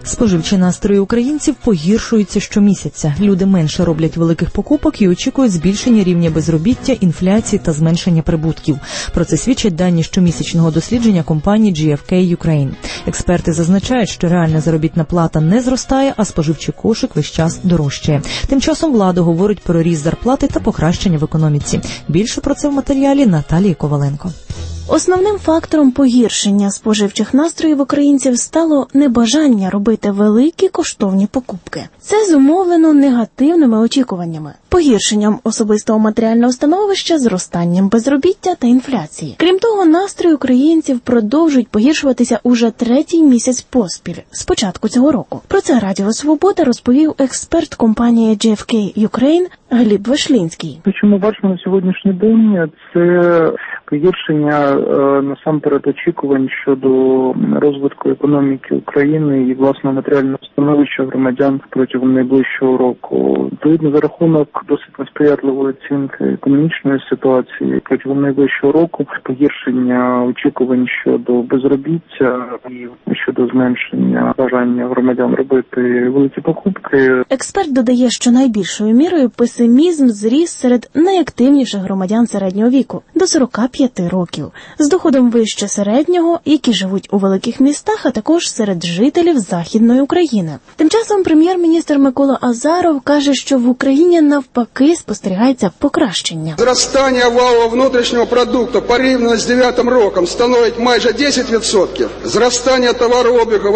Споживчі настрої українців погіршуються щомісяця. Люди менше роблять великих покупок і очікують збільшення рівня безробіття, інфляції та зменшення прибутків. Про це свідчать дані щомісячного дослідження компанії GfK Ukraine. Експерти зазначають, що реальна заробітна плата не зростає, а споживчий кошик весь час дорожчає. Тим часом влада говорить про ріст зарплати та покращення в економіці. Більше про це в матеріалі Наталії Коваленко. Основним фактором погіршення споживчих настроїв українців стало небажання робити великі коштовні покупки. Це зумовлено негативними очікуваннями, погіршенням особистого матеріального становища, зростанням безробіття та інфляції. Крім того, настрої українців продовжують погіршуватися уже третій місяць поспіль, з початку цього року. Про це Радіо Свобода розповів експерт компанії GfK Ukraine Гліб Вишлінський. Те, що ми бачимо на сьогоднішній день, це погіршення насамперед очікувань щодо розвитку економіки України і власного матеріального становища громадян протягом найближчого року. Відповідно, за рахунок досить несприятливої оцінки економічної ситуації протягом найближчого року, погіршення очікувань щодо безробіття і щодо зменшення бажання громадян робити великі покупки. Експерт додає, що найбільшою мірою песимізм зріс серед найактивніших громадян середнього віку – до 45 років, з доходом вище середнього, які живуть у великих містах, а також серед жителів Західної України. Тим часом прем'єр-міністр Микола Азаров каже, що в Україні навпаки спостерігається покращення. Зростання валового внутрішнього продукту порівняно з 2009 роком становить майже 10%, зростання товарообігу в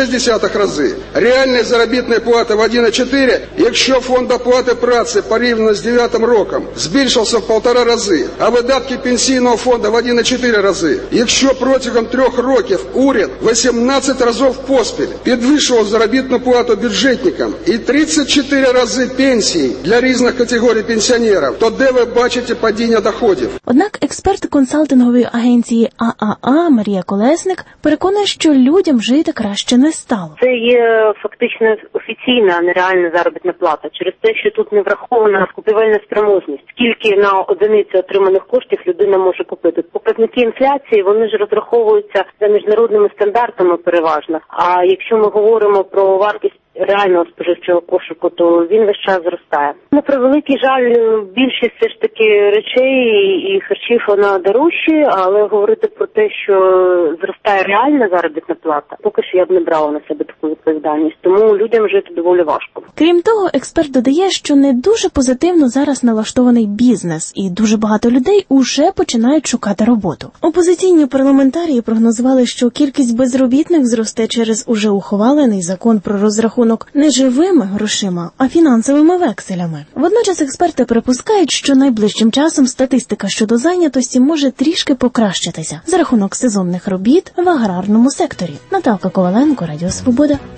1,6 рази, реальна заробітна плата в 1,4, якщо фонд оплати праці порівняно з 2009 роком збільшився в 1,5 рази, а видатки пенсійного фонду в 1,4 рази. Якщо протягом 3 років уряд 18 разів поспіль підвищував заробітну плату бюджетникам і 34 рази пенсії для різних категорій пенсіонерів, то де ви бачите падіння доходів? Однак експерт консалтингової агенції ААА Марія Колесник переконує, що людям жити краще не стало. Це є фактично офіційна, а не реальна заробітна плата. Через те, що тут не врахована купівельна спроможність. Скільки на одиницю отриманих коштів людина може купити. Показники інфляції, вони ж розраховуються за міжнародними стандартами переважно. А якщо ми говоримо про вартість реального споживчого кошику, то він весь час зростає. На превеликий жаль, більшість все ж таки речей і харчів вона дорожчі, але говорити про те, що зростає реальна заробітна плата, поки що я б не брала на себе таку відповідальність. Тому людям жити доволі важко. Крім того, експерт додає, що не дуже позитивно зараз налаштований бізнес, і дуже багато людей уже починають шукати роботу. Опозиційні парламентарії прогнозували, що кількість безробітних зросте через уже ухвалений закон про розрахунок не живими грошима, а фінансовими векселями. Водночас експерти припускають, що найближчим часом статистика щодо зайнятості може трішки покращитися за рахунок сезонних робіт в аграрному секторі. Наталка Коваленко, Радіо Свобода.